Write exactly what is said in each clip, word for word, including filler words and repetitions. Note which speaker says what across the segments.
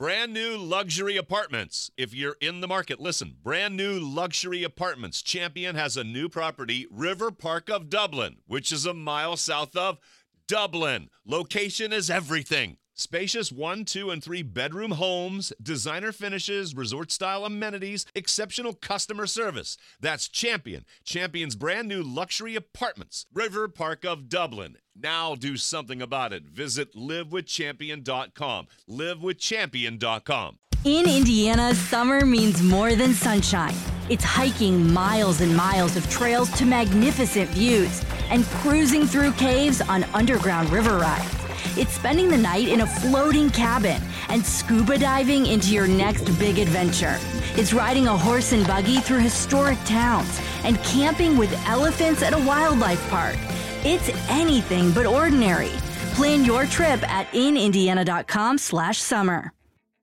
Speaker 1: Brand new luxury apartments. If you're in the market, listen. Brand new luxury apartments. Champion has a new property, River Park of Dublin, which is a mile south of Dublin. Location is everything. Spacious one, two, and three bedroom homes, designer finishes, resort-style amenities, exceptional customer service. That's Champion. Champion's brand new luxury apartments, River Park of Dublin. Now do something about it. Visit live with champion dot com. live with champion dot com.
Speaker 2: In Indiana, summer means more than sunshine. It's hiking miles and miles of trails to magnificent views and cruising through caves on underground river rides. It's spending the night in a floating cabin and scuba diving into your next big adventure. It's riding a horse and buggy through historic towns and camping with elephants at a wildlife park. It's anything but ordinary. Plan your trip at in indiana dot com slash summer.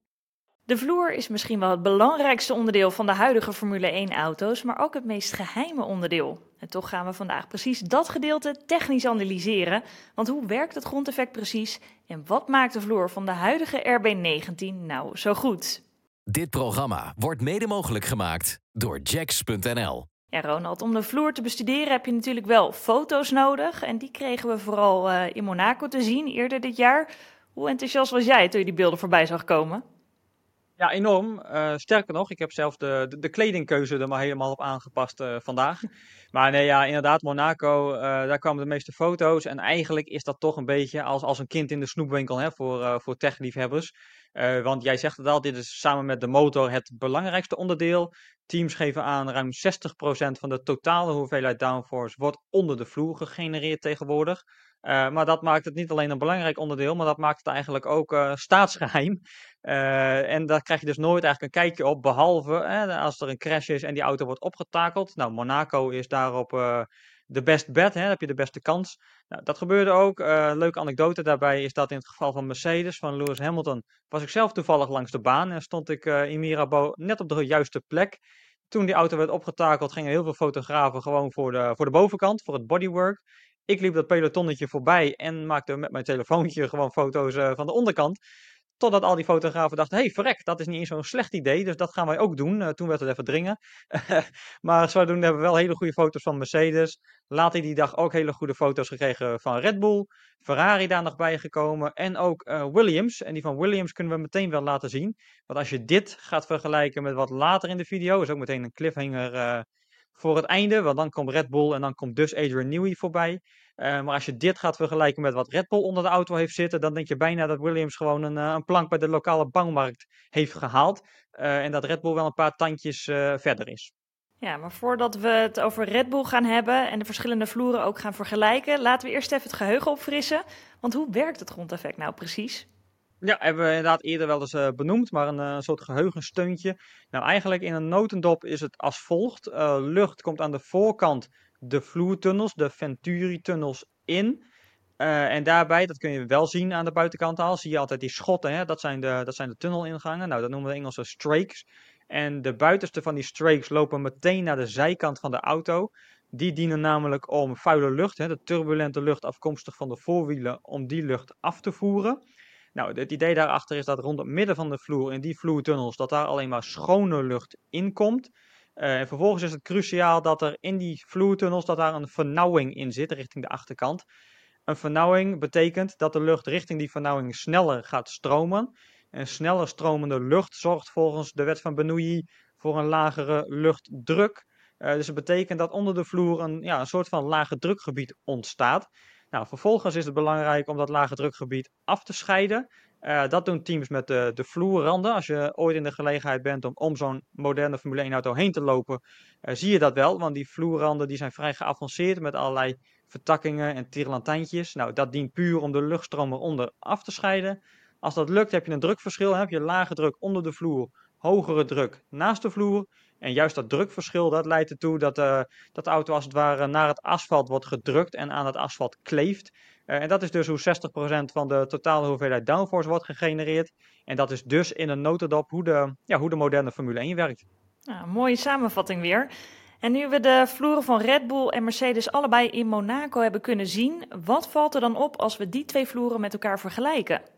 Speaker 3: De vloer is misschien wel het belangrijkste onderdeel van de huidige Formule één auto's, maar ook het meest geheime onderdeel. En toch gaan we vandaag precies dat gedeelte technisch analyseren. Want hoe werkt het grondeffect precies en wat maakt de vloer van de huidige R B negentien nou zo goed?
Speaker 4: Dit programma wordt mede mogelijk gemaakt door Jacks punt n l.
Speaker 3: Ja, Ronald, om de vloer te bestuderen heb je natuurlijk wel foto's nodig. En die kregen we vooral uh, in Monaco te zien eerder dit jaar. Hoe enthousiast was jij toen je die beelden voorbij zag komen?
Speaker 5: Ja, enorm. Uh, sterker nog, ik heb zelf de, de, de kledingkeuze er maar helemaal op aangepast uh, vandaag. Maar nee, ja, inderdaad, Monaco, uh, daar kwamen de meeste foto's. En eigenlijk is dat toch een beetje als, als een kind in de snoepwinkel, hè, voor, uh, voor techliefhebbers. Uh, want jij zegt het al, dit is samen met de motor het belangrijkste onderdeel. Teams geven aan, ruim zestig procent van de totale hoeveelheid downforce wordt onder de vloer gegenereerd tegenwoordig. Uh, maar dat maakt het niet alleen een belangrijk onderdeel, maar dat maakt het eigenlijk ook uh, staatsgeheim. Uh, en daar krijg je dus nooit eigenlijk een kijkje op, behalve uh, als er een crash is en die auto wordt opgetakeld. Nou, Monaco is daarop uh, de best bet, hè, dan heb je de beste kans. Nou, dat gebeurde ook. Uh, leuke anekdote daarbij is dat in het geval van Mercedes, van Lewis Hamilton, was ik zelf toevallig langs de baan en stond ik uh, in Mirabeau net op de juiste plek. Toen die auto werd opgetakeld, gingen heel veel fotografen gewoon voor de, voor de bovenkant, voor het bodywork. Ik liep dat pelotonnetje voorbij en maakte met mijn telefoontje gewoon foto's uh, van de onderkant. Totdat al die fotografen dachten, hé hey, verrek, dat is niet eens zo'n slecht idee, dus dat gaan wij ook doen. Uh, toen werd het even dringen. Maar zodoende hebben we wel hele goede foto's van Mercedes. Later die dag ook hele goede foto's gekregen van Red Bull. Ferrari daar nog bij gekomen. En ook uh, Williams. En die van Williams kunnen we meteen wel laten zien. Want als je dit gaat vergelijken met wat later in de video, is ook meteen een cliffhanger uh, voor het einde. Want dan komt Red Bull en dan komt dus Adrian Newey voorbij. Uh, maar als je dit gaat vergelijken met wat Red Bull onder de auto heeft zitten, dan denk je bijna dat Williams gewoon een, uh, een plank bij de lokale bouwmarkt heeft gehaald. Uh, en dat Red Bull wel een paar tandjes uh, verder is.
Speaker 3: Ja, maar voordat we het over Red Bull gaan hebben en de verschillende vloeren ook gaan vergelijken, laten we eerst even het geheugen opfrissen. Want hoe werkt het grondeffect nou precies?
Speaker 5: Ja, hebben we inderdaad eerder wel eens uh, benoemd, maar een uh, soort geheugensteuntje. Nou, eigenlijk in een notendop is het als volgt. Uh, lucht komt aan de voorkant de vloertunnels, de Venturi-tunnels in. Uh, en daarbij, dat kun je wel zien aan de buitenkant al, zie je altijd die schotten, hè? Dat zijn de, dat zijn de tunnelingangen. Nou, dat noemen we de Engelse strakes. En de buitenste van die strakes lopen meteen naar de zijkant van de auto. Die dienen namelijk om vuile lucht, hè, de turbulente lucht afkomstig van de voorwielen, om die lucht af te voeren. Nou, het idee daarachter is dat rond het midden van de vloer, in die vloertunnels, dat daar alleen maar schone lucht in komt. Uh, en vervolgens is het cruciaal dat er in die vloertunnels, dat daar een vernauwing in zit, richting de achterkant. Een vernauwing betekent dat de lucht richting die vernauwing sneller gaat stromen. En sneller stromende lucht zorgt volgens de wet van Bernoulli voor een lagere luchtdruk. Uh, dus het betekent dat onder de vloer een, ja, een soort van lage drukgebied ontstaat. Nou, vervolgens is het belangrijk om dat lage drukgebied af te scheiden. Uh, dat doen teams met de, de vloerranden. Als je ooit in de gelegenheid bent om om zo'n moderne Formule één auto heen te lopen, uh, zie je dat wel. Want die vloerranden die zijn vrij geavanceerd met allerlei vertakkingen en tirelantijntjes. Nou, dat dient puur om de luchtstroom eronder af te scheiden. Als dat lukt, heb je een drukverschil. Heb je lage druk onder de vloer, hogere druk naast de vloer. En juist dat drukverschil, dat leidt ertoe dat, uh, dat de auto als het ware naar het asfalt wordt gedrukt en aan het asfalt kleeft. Uh, en dat is dus hoe zestig procent van de totale hoeveelheid downforce wordt gegenereerd. En dat is dus in een notendop hoe de, ja, hoe de moderne Formule één werkt.
Speaker 3: Nou, mooie samenvatting weer. En nu we de vloeren van Red Bull en Mercedes allebei in Monaco hebben kunnen zien, wat valt er dan op als we die twee vloeren met elkaar vergelijken?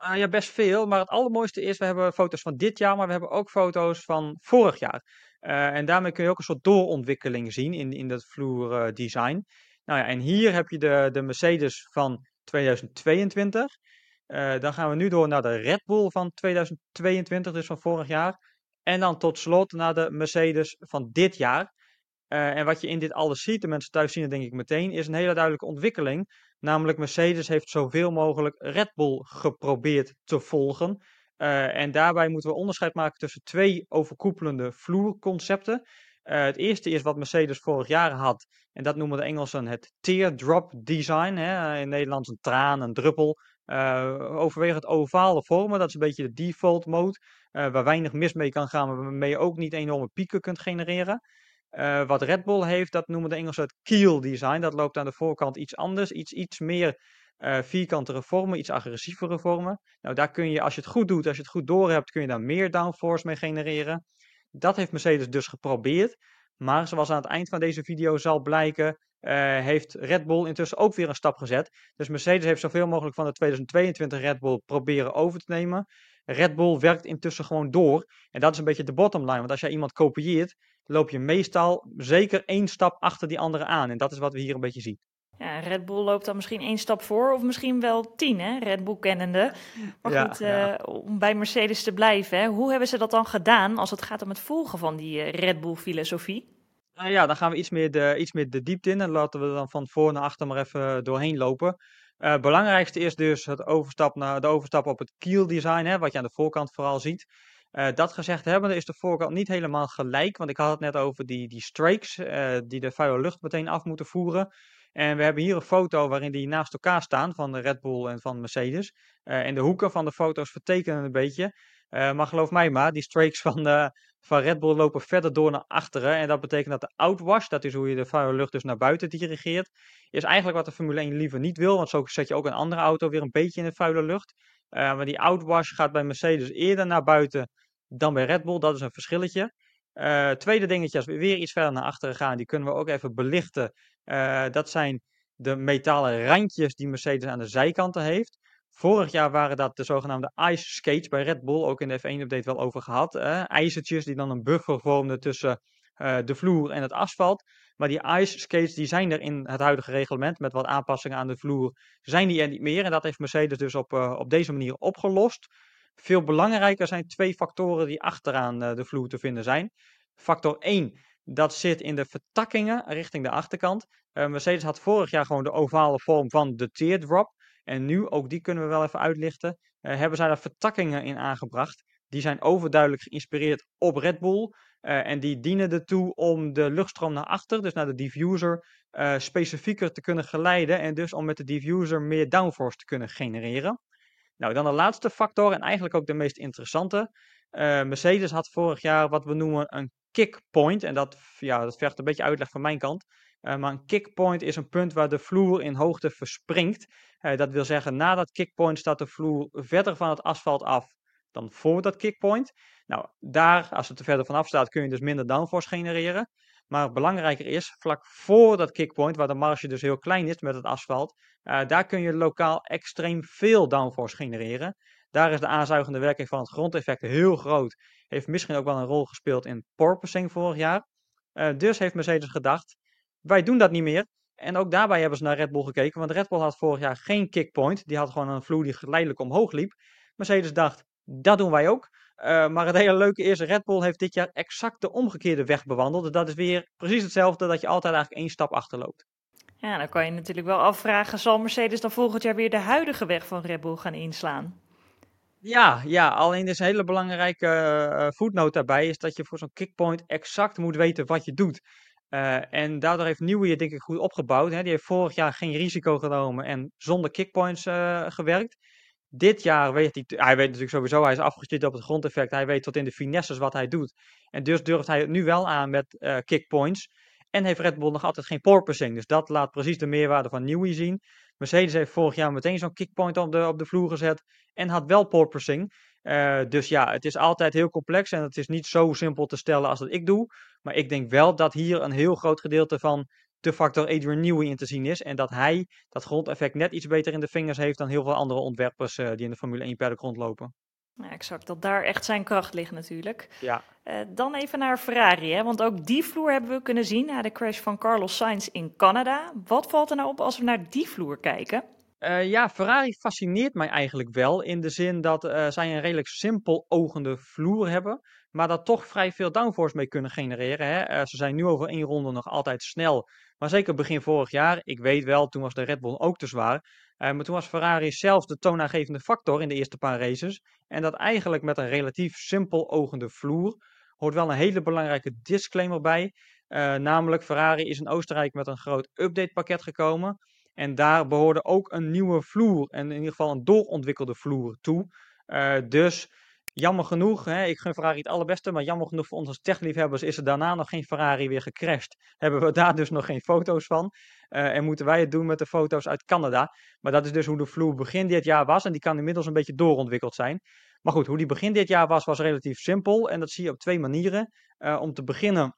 Speaker 5: Uh, ja, best veel. Maar het allermooiste is, we hebben foto's van dit jaar, maar we hebben ook foto's van vorig jaar. Uh, en daarmee kun je ook een soort doorontwikkeling zien in, in dat vloerdesign. Nou ja, en hier heb je de, de Mercedes van tweeduizend tweeëntwintig. Uh, dan gaan we nu door naar de Red Bull van tweeduizend tweeëntwintig, dus van vorig jaar. En dan tot slot naar de Mercedes van dit jaar. Uh, en wat je in dit alles ziet, de mensen thuis zien het denk ik meteen, is een hele duidelijke ontwikkeling. Namelijk Mercedes heeft zoveel mogelijk Red Bull geprobeerd te volgen. Uh, en daarbij moeten we onderscheid maken tussen twee overkoepelende vloerconcepten. Uh, het eerste is wat Mercedes vorig jaar had. En dat noemen de Engelsen het teardrop design. Hè? In Nederlands een traan, een druppel. Uh, overwegend ovale vormen, dat is een beetje de default mode. Uh, waar weinig mis mee kan gaan, maar waarmee je ook niet enorme pieken kunt genereren. Uh, wat Red Bull heeft, dat noemen de Engelsen het keel design. Dat loopt aan de voorkant iets anders, iets, iets meer uh, vierkantere vormen, iets agressievere vormen. Nou, daar kun je, als je het goed doet, als je het goed doorhebt, kun je daar meer downforce mee genereren. Dat heeft Mercedes dus geprobeerd. Maar zoals aan het eind van deze video zal blijken, uh, heeft Red Bull intussen ook weer een stap gezet. Dus Mercedes heeft zoveel mogelijk van de tweeduizend tweeëntwintig Red Bull proberen over te nemen. Red Bull werkt intussen gewoon door. En dat is een beetje de bottom line. Want als jij iemand kopieert, loop je meestal zeker één stap achter die andere aan. En dat is wat we hier een beetje zien.
Speaker 3: Ja, Red Bull loopt dan misschien één stap voor of misschien wel tien, hè? Red Bull kennende. Maar
Speaker 5: Ja,
Speaker 3: goed,
Speaker 5: ja.
Speaker 3: uh, om bij Mercedes te blijven, hè? Hoe hebben ze dat dan gedaan als het gaat om het volgen van die uh, Red Bull-filosofie?
Speaker 5: Nou ja, dan gaan we iets meer, de, iets meer de diepte in. En laten we dan van voor naar achter maar even doorheen lopen. Uh, het belangrijkste is dus het overstap naar, de overstap op het keel design, hè, wat je aan de voorkant vooral ziet. Uh, dat gezegd hebbende is de voorkant niet helemaal gelijk, want ik had het net over die, die strakes uh, die de vuile lucht meteen af moeten voeren. En we hebben hier een foto waarin die naast elkaar staan van de Red Bull en van Mercedes. Uh, en de hoeken van de foto's vertekenen een beetje. Uh, maar geloof mij maar, die strakes van, uh, van Red Bull lopen verder door naar achteren. En dat betekent dat de outwash, dat is hoe je de vuile lucht dus naar buiten dirigeert, is eigenlijk wat de Formule één liever niet wil. Want zo zet je ook een andere auto weer een beetje in de vuile lucht. Uh, maar die outwash gaat bij Mercedes eerder naar buiten dan bij Red Bull. Dat is een verschilletje. Uh, tweede dingetje, als we weer iets verder naar achteren gaan, die kunnen we ook even belichten. Uh, dat zijn de metalen randjes die Mercedes aan de zijkanten heeft. Vorig jaar waren dat de zogenaamde ice skates bij Red Bull, ook in de F één update wel over gehad. Uh, ijzertjes die dan een buffer vormden tussen uh, de vloer en het asfalt. Maar die ice skates die zijn er in het huidige reglement, met wat aanpassingen aan de vloer, zijn die er niet meer. En dat heeft Mercedes dus op, uh, op deze manier opgelost. Veel belangrijker zijn twee factoren die achteraan uh, de vloer te vinden zijn. Factor één, dat zit in de vertakkingen richting de achterkant. Uh, Mercedes had vorig jaar gewoon de ovale vorm van de teardrop. En nu, ook die kunnen we wel even uitlichten, uh, hebben zij daar vertakkingen in aangebracht. Die zijn overduidelijk geïnspireerd op Red Bull. Uh, en die dienen ertoe om de luchtstroom naar achter, dus naar de diffuser, uh, specifieker te kunnen geleiden. En dus om met de diffuser meer downforce te kunnen genereren. Nou, dan de laatste factor en eigenlijk ook de meest interessante. Uh, Mercedes had vorig jaar wat we noemen een kickpoint. En dat, ja, dat vergt een beetje uitleg van mijn kant. Uh, maar een kickpoint is een punt waar de vloer in hoogte verspringt. Uh, dat wil zeggen, na dat kickpoint staat de vloer verder van het asfalt af dan voor dat kickpoint. Nou, daar, als het er verder vanaf staat, kun je dus minder downforce genereren. Maar belangrijker is, vlak voor dat kickpoint, waar de marge dus heel klein is met het asfalt, uh, daar kun je lokaal extreem veel downforce genereren. Daar is de aanzuigende werking van het grondeffect heel groot. Heeft misschien ook wel een rol gespeeld in porpoising vorig jaar. Uh, dus heeft Mercedes gedacht, wij doen dat niet meer. En ook daarbij hebben ze naar Red Bull gekeken, want Red Bull had vorig jaar geen kickpoint. Die had gewoon een vloer die geleidelijk omhoog liep. Mercedes dacht, dat doen wij ook. Uh, maar het hele leuke is, Red Bull heeft dit jaar exact de omgekeerde weg bewandeld. Dus dat is weer precies hetzelfde, dat je altijd eigenlijk één stap achterloopt.
Speaker 3: Ja, dan kan je natuurlijk wel afvragen, zal Mercedes dan volgend jaar weer de huidige weg van Red Bull gaan inslaan?
Speaker 5: Ja, ja, alleen is een hele belangrijke uh, voetnoot daarbij, is dat je voor zo'n kickpoint exact moet weten wat je doet. Uh, en daardoor heeft Newey het denk ik goed opgebouwd. Hè. Die heeft vorig jaar geen risico genomen en zonder kickpoints uh, gewerkt. Dit jaar weet hij, hij weet natuurlijk sowieso, hij is afgestudeerd op het grondeffect. Hij weet tot in de finesses wat hij doet. En dus durft hij het nu wel aan met uh, kickpoints. En heeft Red Bull nog altijd geen porpoising. Dus dat laat precies de meerwaarde van Newey zien. Mercedes heeft vorig jaar meteen zo'n kickpoint op de, op de vloer gezet. En had wel porpoising. Uh, dus ja, het is altijd heel complex. En het is niet zo simpel te stellen als dat ik doe. Maar ik denk wel dat hier een heel groot gedeelte van de factor Adrian Newey in te zien is. En dat hij dat grondeffect net iets beter in de vingers heeft dan heel veel andere ontwerpers uh, die in de Formule één paddock rondlopen.
Speaker 3: Ja, exact, dat daar echt zijn kracht ligt natuurlijk.
Speaker 5: Ja.
Speaker 3: Uh, dan even naar Ferrari, hè? Want ook die vloer hebben we kunnen zien na de crash van Carlos Sainz in Canada. Wat valt er nou op als we naar die vloer kijken?
Speaker 5: Uh, ja, Ferrari fascineert mij eigenlijk wel in de zin dat uh, zij een redelijk simpel ogende vloer hebben, maar daar toch vrij veel downforce mee kunnen genereren. Hè? Uh, ze zijn nu over één ronde nog altijd snel, maar zeker begin vorig jaar, ik weet wel, toen was de Red Bull ook te zwaar, uh, maar toen was Ferrari zelf de toonaangevende factor in de eerste paar races. En dat eigenlijk met een relatief simpel ogende vloer hoort wel een hele belangrijke disclaimer bij, uh, namelijk Ferrari is in Oostenrijk met een groot updatepakket gekomen. En daar behoorde ook een nieuwe vloer, en in ieder geval een doorontwikkelde vloer toe. Uh, dus jammer genoeg, hè, ik gun Ferrari het allerbeste, maar jammer genoeg voor ons als techliefhebbers is er daarna nog geen Ferrari weer gecrashed. Hebben we daar dus nog geen foto's van. Uh, en moeten wij het doen met de foto's uit Canada. Maar dat is dus hoe de vloer begin dit jaar was en die kan inmiddels een beetje doorontwikkeld zijn. Maar goed, hoe die begin dit jaar was, was relatief simpel en dat zie je op twee manieren. Uh, om te beginnen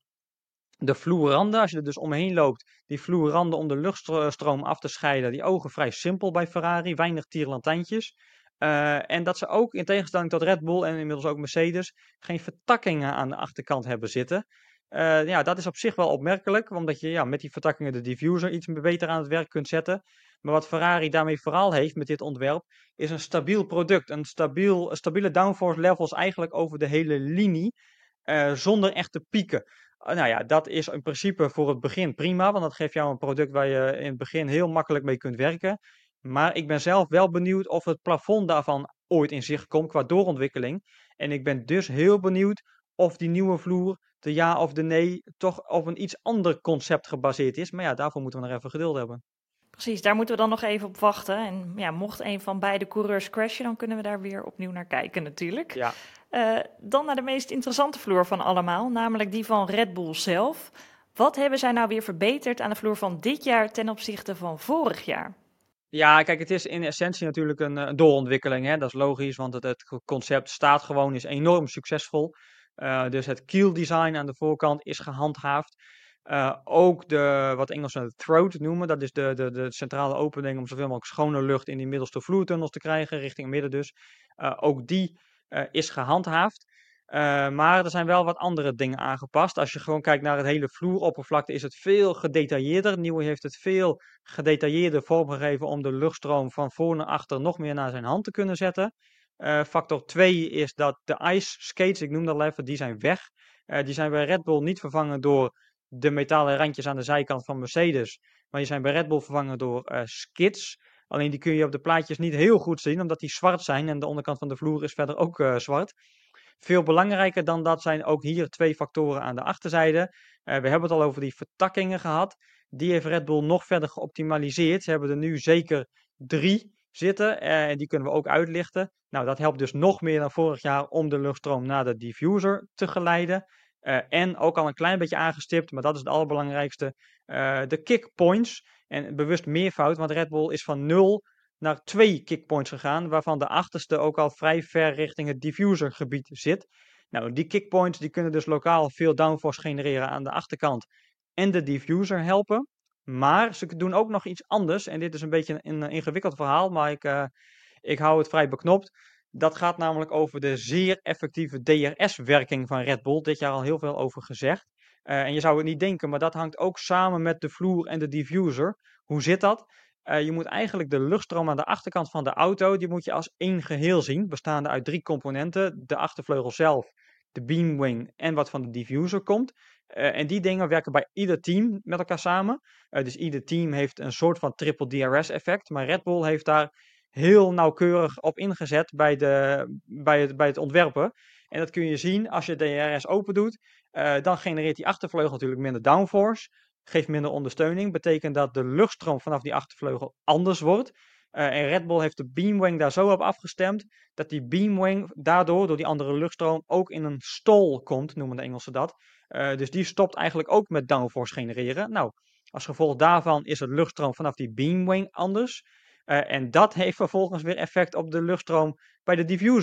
Speaker 5: de vloerranden, als je er dus omheen loopt, die vloerranden om de luchtstroom af te scheiden, die ogen vrij simpel bij Ferrari, weinig tierlantijntjes. Uh, en dat ze ook, in tegenstelling tot Red Bull en inmiddels ook Mercedes, geen vertakkingen aan de achterkant hebben zitten. Uh, ja, dat is op zich wel opmerkelijk, omdat je ja, met die vertakkingen de diffuser iets beter aan het werk kunt zetten. Maar wat Ferrari daarmee vooral heeft met dit ontwerp, is een stabiel product. Een stabiel, stabiele downforce levels eigenlijk over de hele linie, uh, zonder echte pieken. Uh, nou ja, dat is in principe voor het begin prima, want dat geeft jou een product waar je in het begin heel makkelijk mee kunt werken. Maar ik ben zelf wel benieuwd of het plafond daarvan ooit in zicht komt qua doorontwikkeling. En ik ben dus heel benieuwd of die nieuwe vloer, de ja of de nee, toch op een iets ander concept gebaseerd is. Maar ja, daarvoor moeten we nog even geduld hebben.
Speaker 3: Precies, daar moeten we dan nog even op wachten. En ja, mocht een van beide coureurs crashen, dan kunnen we daar weer opnieuw naar kijken natuurlijk.
Speaker 5: Ja.
Speaker 3: Uh, dan naar de meest interessante vloer van allemaal, namelijk die van Red Bull zelf. Wat hebben zij nou weer verbeterd aan de vloer van dit jaar ten opzichte van vorig jaar?
Speaker 5: Ja, kijk, het is in essentie natuurlijk een, een doorontwikkeling. Hè? Dat is logisch, want het, het concept staat gewoon, is enorm succesvol. Uh, dus het keel design aan de voorkant is gehandhaafd. Uh, ook de, wat Engelsen de throat noemen, dat is de, de, de centrale opening om zoveel mogelijk schone lucht in die middelste vloertunnels te krijgen, richting midden dus. Uh, ook die uh, is gehandhaafd. Uh, maar er zijn wel wat andere dingen aangepast. Als je gewoon kijkt naar het hele vloeroppervlakte, is het veel gedetailleerder. Newey heeft het veel gedetailleerder vormgegeven om de luchtstroom van voor naar achter nog meer naar zijn hand te kunnen zetten. Uh, factor twee is dat de ice skates, ik noem dat al even, die zijn weg. Uh, die zijn bij Red Bull niet vervangen door de metalen randjes aan de zijkant van Mercedes, maar die zijn bij Red Bull vervangen door uh, skids. Alleen die kun je op de plaatjes niet heel goed zien, omdat die zwart zijn en de onderkant van de vloer is verder ook uh, zwart. Veel belangrijker dan dat zijn ook hier twee factoren aan de achterzijde. Uh, we hebben het al over die vertakkingen gehad. Die heeft Red Bull nog verder geoptimaliseerd. Ze hebben er nu zeker drie zitten uh, en die kunnen we ook uitlichten. Nou, dat helpt dus nog meer dan vorig jaar om de luchtstroom naar de diffuser te geleiden. Uh, en ook al een klein beetje aangestipt, maar dat is het allerbelangrijkste, uh, de kickpoints. En bewust meervoud, want Red Bull is van nul naar twee kickpoints gegaan, waarvan de achterste ook al vrij ver richting het diffusergebied zit. Nou, die kickpoints die kunnen dus lokaal veel downforce genereren aan de achterkant en de diffuser helpen. Maar ze doen ook nog iets anders, en dit is een beetje een, een ingewikkeld verhaal, maar ik, uh, ik hou het vrij beknopt. Dat gaat namelijk over de zeer effectieve D R S-werking van Red Bull. Dit jaar al heel veel over gezegd. Uh, en je zou het niet denken, maar dat hangt ook samen met de vloer en de diffuser. Hoe zit dat? Uh, je moet eigenlijk de luchtstroom aan de achterkant van de auto, die moet je als één geheel zien, bestaande uit drie componenten. De achtervleugel zelf, de beamwing en wat van de diffuser komt. Uh, en die dingen werken bij ieder team met elkaar samen. Uh, dus ieder team heeft een soort van triple D R S-effect, maar Red Bull heeft daar heel nauwkeurig op ingezet bij, de, bij, het, bij het ontwerpen. En dat kun je zien als je de D R S open doet. Uh, dan genereert die achtervleugel natuurlijk minder downforce. Geeft minder ondersteuning. Betekent dat de luchtstroom vanaf die achtervleugel anders wordt. Uh, en Red Bull heeft de beamwing daar zo op afgestemd. Dat die beamwing daardoor, door die andere luchtstroom, ook in een stall komt, noemen de Engelsen dat. Uh, dus die stopt eigenlijk ook met downforce genereren. Nou, als gevolg daarvan is het luchtstroom vanaf die beamwing anders. Uh, en dat heeft vervolgens weer effect op de luchtstroom bij de diffuser.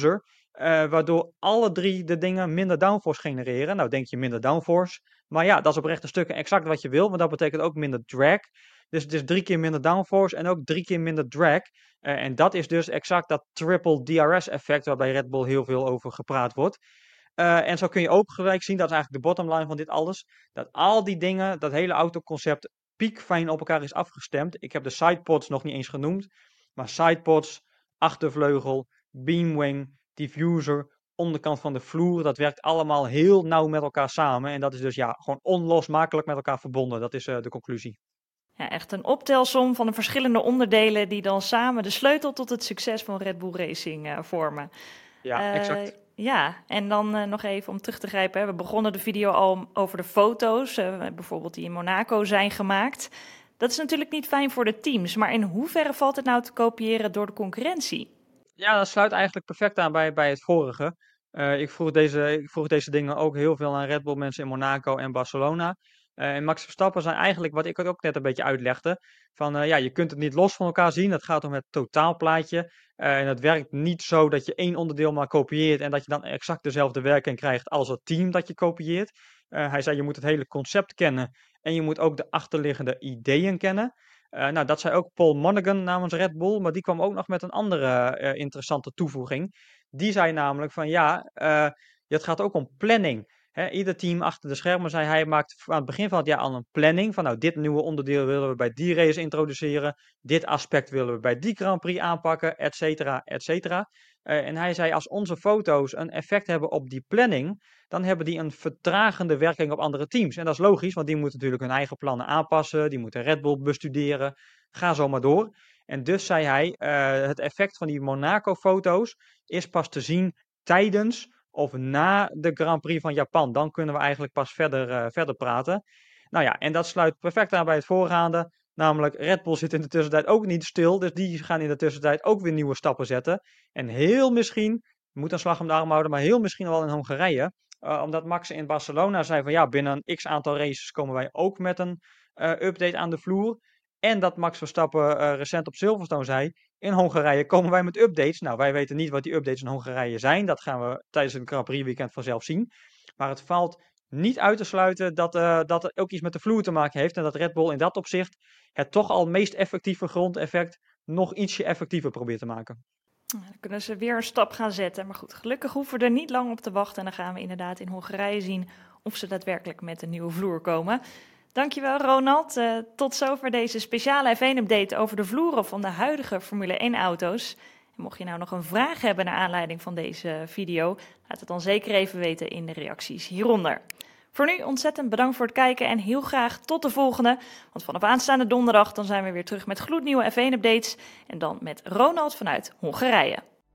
Speaker 5: Uh, waardoor alle drie de dingen minder downforce genereren. Nou denk je minder downforce. Maar ja, dat is op rechte stukken exact wat je wil. Want dat betekent ook minder drag. Dus het is drie keer minder downforce en ook drie keer minder drag. Uh, en dat is dus exact dat triple D R S effect waar bij Red Bull heel veel over gepraat wordt. Uh, en zo kun je ook gelijk zien, dat is eigenlijk de bottom line van dit alles. Dat al die dingen, dat hele autoconcept piekfijn op elkaar is afgestemd. Ik heb de sidepods nog niet eens genoemd. Maar sidepods, achtervleugel, beamwing, diffuser, onderkant van de vloer. Dat werkt allemaal heel nauw met elkaar samen. En dat is dus ja, gewoon onlosmakelijk met elkaar verbonden. Dat is uh, de conclusie.
Speaker 3: Ja, echt een optelsom van de verschillende onderdelen die dan samen de sleutel tot het succes van Red Bull Racing uh, vormen.
Speaker 5: Ja, uh, exact.
Speaker 3: Ja, en dan uh, nog even om terug te grijpen. Hè. We begonnen de video al over de foto's, uh, bijvoorbeeld die in Monaco zijn gemaakt. Dat is natuurlijk niet fijn voor de teams, maar in hoeverre valt het nou te kopiëren door de concurrentie?
Speaker 5: Ja, dat sluit eigenlijk perfect aan bij, bij het vorige. Uh, ik, vroeg deze, ik vroeg deze dingen ook heel veel aan Red Bull mensen in Monaco en Barcelona. Uh, en Max Verstappen zijn eigenlijk, wat ik ook net een beetje uitlegde, van uh, ja, je kunt het niet los van elkaar zien. Het gaat om het totaalplaatje. Uh, en het werkt niet zo dat je één onderdeel maar kopieert en dat je dan exact dezelfde werking krijgt als het team dat je kopieert. Uh, hij zei, je moet het hele concept kennen en je moet ook de achterliggende ideeën kennen. Uh, nou, dat zei ook Paul Monaghan namens Red Bull, maar die kwam ook nog met een andere uh, interessante toevoeging. Die zei namelijk van ja, uh, het gaat ook om planning. He, ieder team achter de schermen, zei hij, maakt aan het begin van het jaar al een planning. Van nou, dit nieuwe onderdeel willen we bij die race introduceren. Dit aspect willen we bij die Grand Prix aanpakken, et cetera, et cetera. Uh, en hij zei, als onze foto's een effect hebben op die planning, dan hebben die een vertragende werking op andere teams. En dat is logisch, want die moeten natuurlijk hun eigen plannen aanpassen. Die moeten Red Bull bestuderen. Ga zo maar door. En dus zei hij, uh, het effect van die Monaco-foto's is pas te zien tijdens of na de Grand Prix van Japan. Dan kunnen we eigenlijk pas verder, uh, verder praten. Nou ja, en dat sluit perfect aan bij het voorgaande. Namelijk, Red Bull zit in de tussentijd ook niet stil. Dus die gaan in de tussentijd ook weer nieuwe stappen zetten. En heel misschien, moet een slag om de arm houden, maar heel misschien wel in Hongarije. Uh, omdat Max in Barcelona zei van ja, binnen een x aantal races komen wij ook met een uh, update aan de vloer. En dat Max Verstappen uh, recent op Silverstone zei, in Hongarije komen wij met updates. Nou, wij weten niet wat die updates in Hongarije zijn. Dat gaan we tijdens het Grand Prix weekend vanzelf zien. Maar het valt niet uit te sluiten dat, uh, dat het ook iets met de vloer te maken heeft. En dat Red Bull in dat opzicht het toch al meest effectieve grondeffect nog ietsje effectiever probeert te maken.
Speaker 3: Dan kunnen ze weer een stap gaan zetten. Maar goed, gelukkig hoeven we er niet lang op te wachten. En dan gaan we inderdaad in Hongarije zien of ze daadwerkelijk met een nieuwe vloer komen. Dankjewel Ronald. Uh, tot zover deze speciale F één update over de vloeren van de huidige Formule één auto's. En mocht je nou nog een vraag hebben naar aanleiding van deze video, laat het dan zeker even weten in de reacties hieronder. Voor nu ontzettend bedankt voor het kijken en heel graag tot de volgende. Want vanaf aanstaande donderdag dan zijn we weer terug met gloednieuwe F één updates. En dan met Ronald vanuit Hongarije.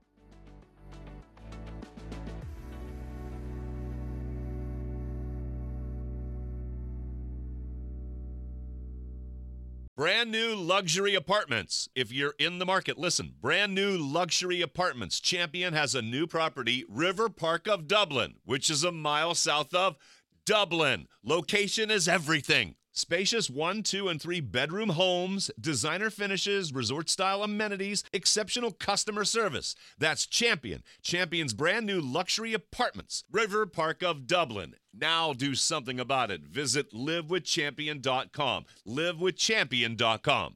Speaker 1: Brand new luxury apartments. If you're in the market, listen. Brand new luxury apartments. Champion has a new property, River Park of Dublin, which is a mile south of Dublin. Location is everything. Spacious one, two, and three bedroom homes, designer finishes, resort-style amenities, exceptional customer service. That's Champion. Champion's brand new luxury apartments, River Park of Dublin. Now do something about it. Visit live with champion dot com. live with champion dot com.